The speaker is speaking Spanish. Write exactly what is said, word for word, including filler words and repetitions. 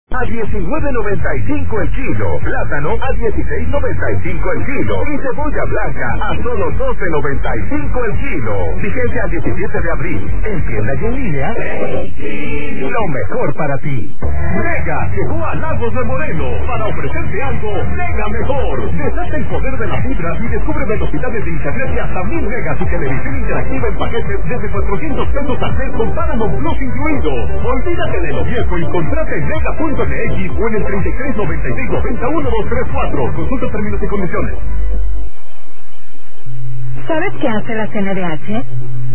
a diecinueve noventa y cinco el kilo, plátano a dieciséis noventa y cinco el kilo y cebolla blanca a solo doce noventa y cinco el kilo. Vigencia al diecisiete de abril. En tienda y en línea, lo mejor para ti. Mega llegó a Lagos de Moreno para ofrecerte algo mega mejor. Desata el poder de la fibra y descubre velocidades de internet de hasta mil megas y televisión interactiva en paquetes desde cuatrocientos pesos al mes con Paramount Plus incluido. Olvídate de lo viejo y contrata en mega punto m x o en el treinta y tres noventa y seis noventa uno dos tres cuatro. Consulta términos y condiciones. ¿Sabes qué hace la C N D H?